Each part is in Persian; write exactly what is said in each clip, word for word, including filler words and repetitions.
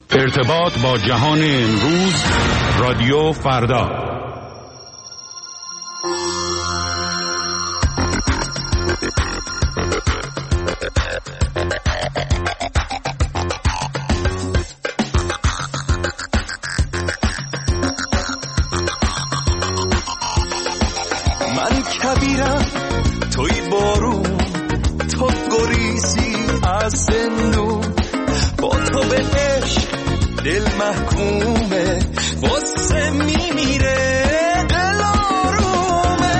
ارتباط با جهان امروز، رادیو فردا. من کبیرم توی بارون، تو گریزی از زندون، با تو به عشق دل محکومه، واسه میمیره دل آرومه.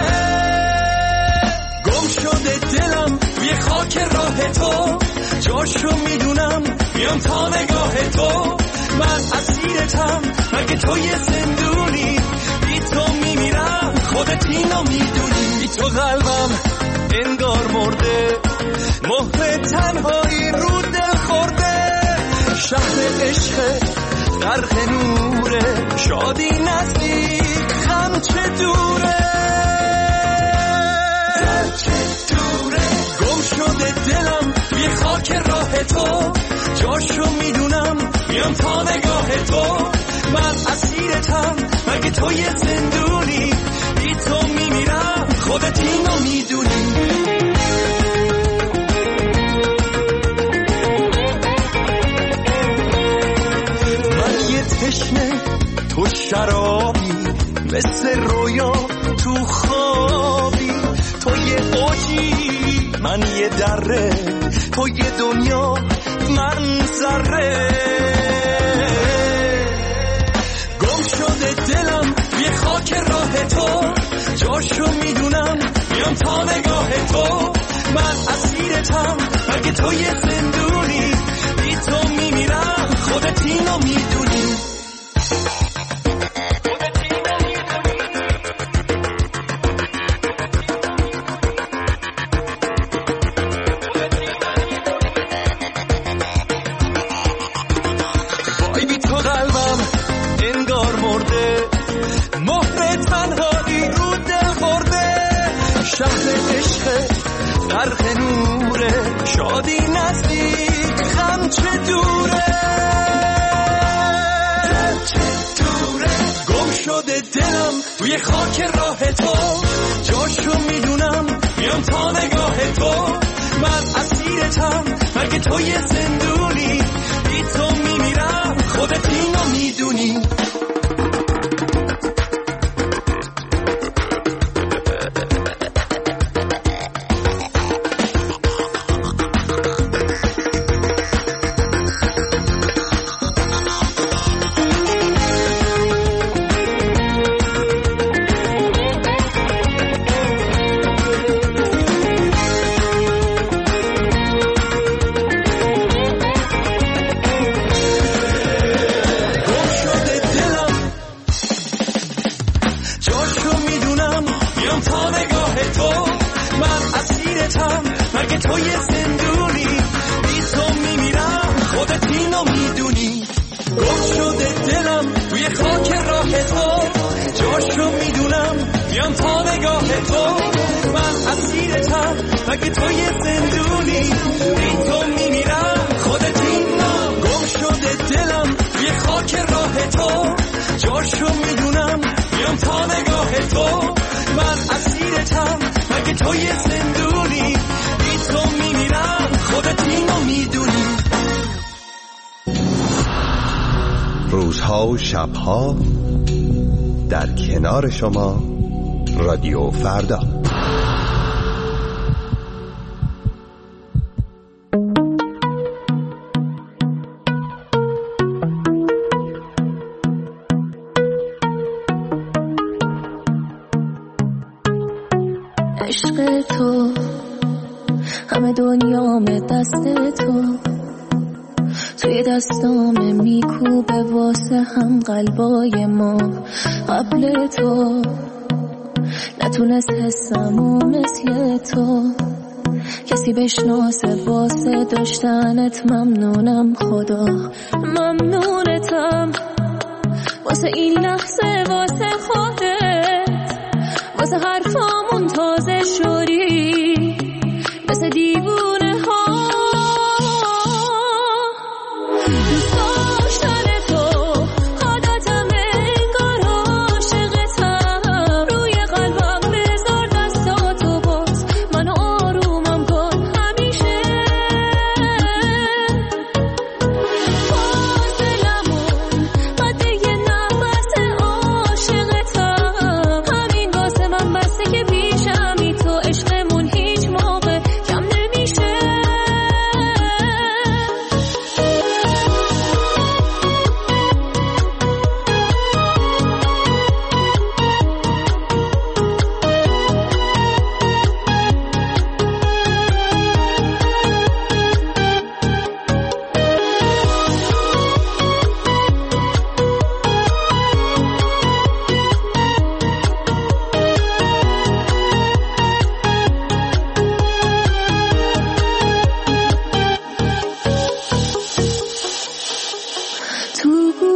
گم شده دلم توی خاک راه تو، جاشو میدونم میام تا نگاه تو. من اسیرتم مگه تو یه زندونی، بی تو میمیرم خودت اینو میدونی. بی تو قلبم انگار مرده، مهر تنهایی رو دل خورده. شهر عشق غرق نوره، شادی نزدیک غم چه دوره، چه دوره. گم شده دلم توی خاک راه تو، جاشو میدونم میام تا نگاه تو. من اسیرتم مگه تو یه زندونی، بی تو میمیرم خودت اینو میدونی. تشنه تو شرابی، مثل رویا تو خوابی. تو یه اوجی من یه دره، تو یه دنیا من ذره. گم شده دلم یه خاک راه تو، جاشو میدونم میام تا نگاه تو. من اسیرتم مگه تو یه زندونی، بی تو میمیرم خودت اینو میدونی. شهر عشق غرق نوره، شادی نزدیک غم چه دوره، چه دوره. گم شده دلم توی خاک راه تو، جاشو میدونم میام تا نگاه تو. من اسیرتم مگه تو یه زندونی، بی تو میمیرم خودت اینو میدونی. روزها و شبها در کنار شما، رادیو فردا. عشق تو همه دنیام دست تو، توی دستام میکوبه واسه هم قلبای ما. قبل تو نتونست حسمو مثل تو کسی بشناسه، واسه داشتنت ممنونم خدا. ممنونتم واسه این لحظه، واسه خودت، واسه حرفامون تازه شدی مثل دیوونه ها. دوست داشتن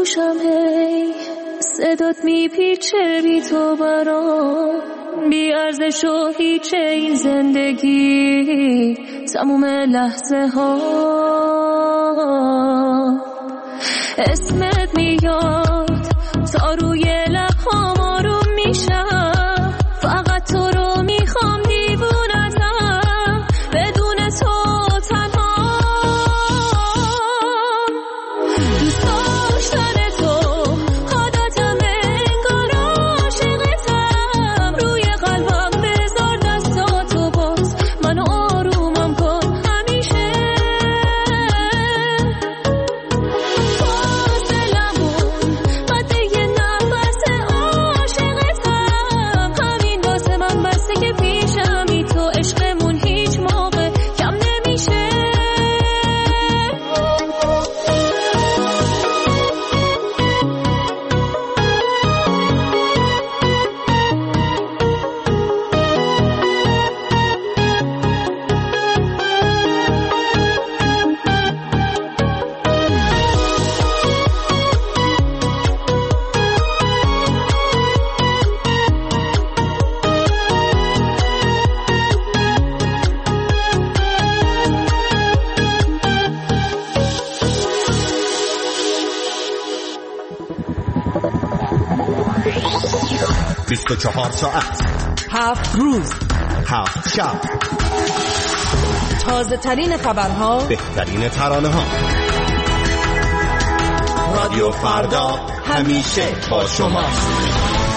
گوشم هی صدات میپیچه بی تو برام، بی ارزش و هیچه این زندگی تموم لحظه ها. اسمت میاد تا روی لبهام آروم میشم، فقط تو رو میخوام دیوونتم بدون تو تنها. دوست داشتن تو عادتم انگار عاشقتم، روی قلبم بذار دستاتو باز منو آرومم کن همیشه. فاصلمون قد یه نفس عاشقتم، همین واسه من بسته که پیشمی تو عشقمون هیچ موقع کم نمیشه. بیست و چهار ساعت، هفت روز، هفت شب، تازه ترین خبرها، بهترین ترانه ها. رادیو فردا همیشه با شماست.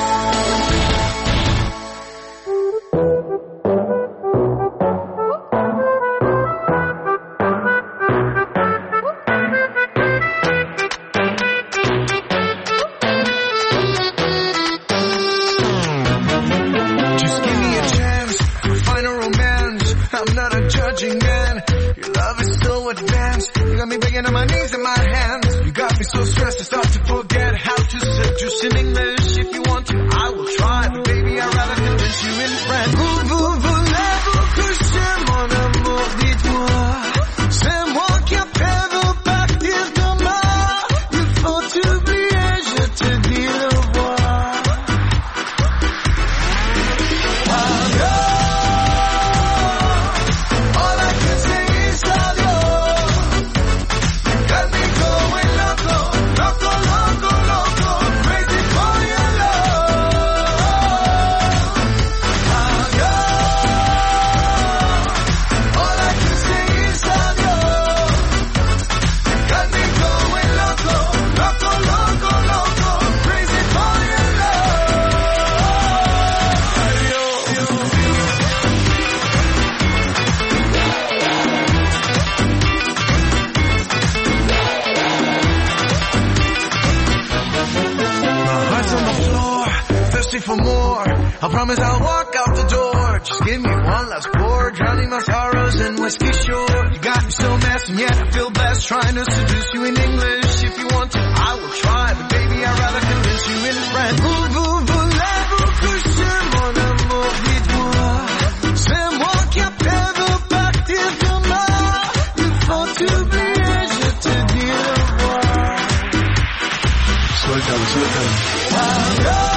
For more, I promise I'll walk out the door. Just give me one last pour, drowning my sorrows in whiskey shore. You got me so messed and yet I feel blessed, trying to seduce you in English. If you want to, I will try, but baby I'd rather convince you in French. Vous, vous, voulez-vous coucher mon amour, dites-moi. C'est moi qui appelle partir demain. Il faut t'oublier, je te dis au revoir. Suéltalo, suéltalo. Adiós.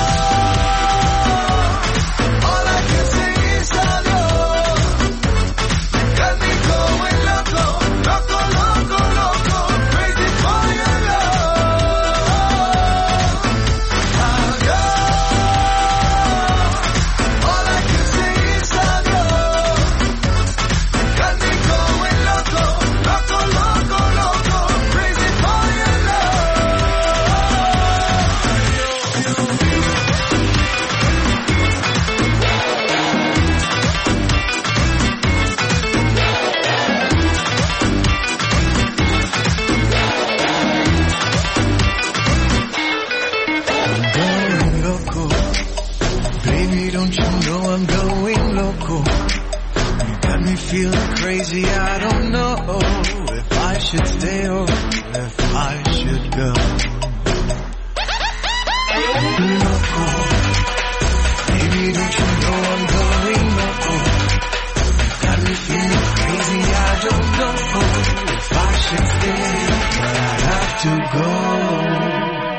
Feeling crazy, I don't know if I should stay or if I should go. Loco, baby, don't you know I'm going loco? Got me feeling crazy, I don't know if I should stay, but I have to go.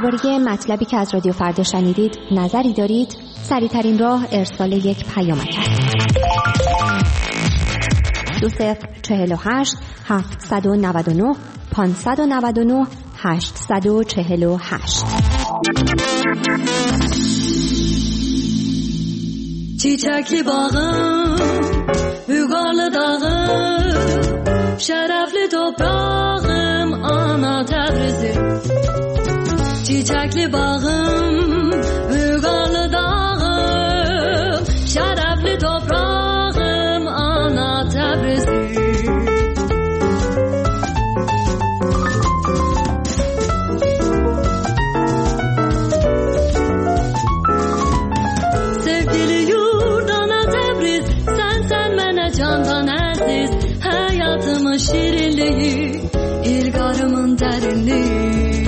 درباره مطلبی که از رادیو فردا شنیدید نظری دارید؟ سریع‌ترین راه ارسال یک پیامک است. دو صفر چهل و هشت هفتصد و نود و نه پانصد و نود و نه هشتصد و چهل و هشت. Çiçekli bağım, Ügarlı dağım, şerefli toprağım, ana Təbrizim. Çiçekli bağım, Ügarlı dağım, şerefli toprağım, ana Təbrizim. Şirinliği, ilgarımın derinliği.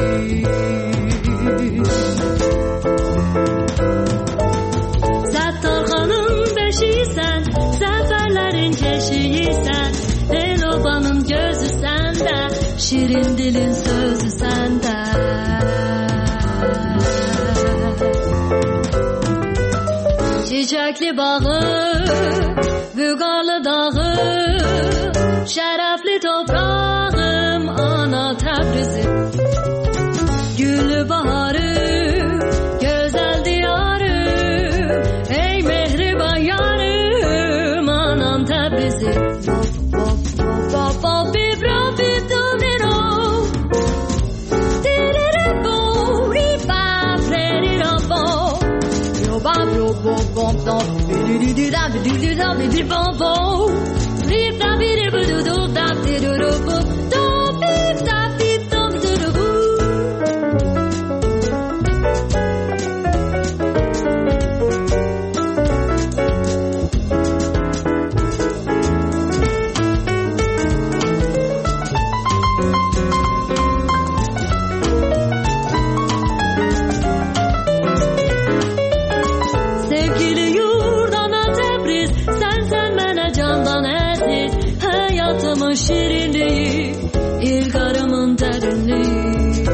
Zəttarxanın beşiysən, səfərlərin keşiysən, el-obanın gözü səndə, şirin dilin sözü səndə. Çiçəkli bağı, Vüqarlı dağı, şərəfli toprağım, ana Təbrizim. Güllü baharım, gözəl diyarım, ey mehriban yarım, anam Təbrizim. Şirinliği, ilgarımın derinliği.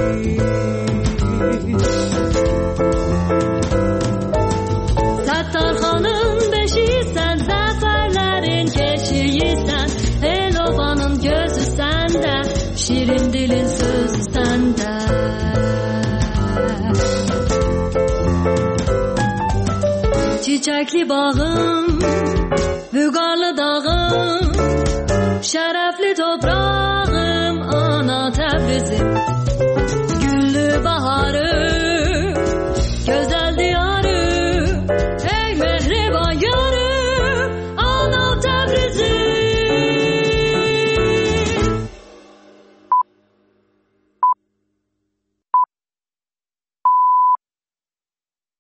Zəttarxanın beşiysən, zəfərlərin keşiysən, el-obanın gözü səndə, şirin dilin sözü səndə. Çiçəkli bağım, Vüqarlı dağım, şərəfli toprağım, ana Təbrizim. Güllü baharım,